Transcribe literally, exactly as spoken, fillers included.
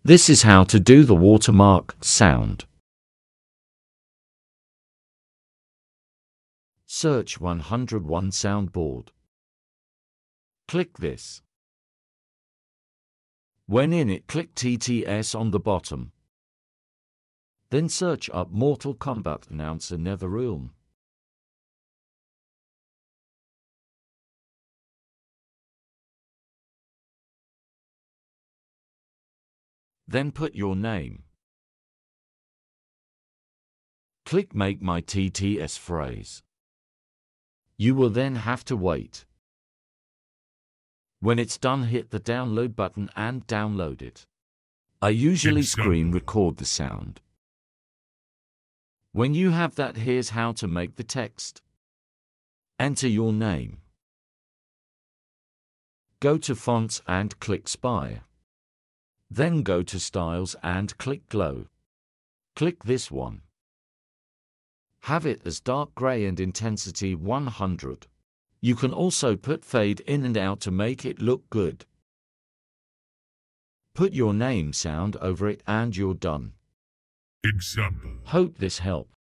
This is how to do the watermark sound. Search one oh one soundboard. Click this. When in it, click T T S on the bottom. Then search up Mortal Kombat Announcer Netherrealm. Then put your name. Click Make My T T S Phrase. You will then have to wait. When it's done, hit the download button and download it. I usually screen record the sound. When you have that, here's how to make the text. Enter your name. Go to Fonts and click Spire. Then go to Styles and click Glow. Click this one. Have it as dark gray and intensity one hundred. You can also put fade in and out to make it look good. Put your name sound over it and you're done. Example. Hope this helped.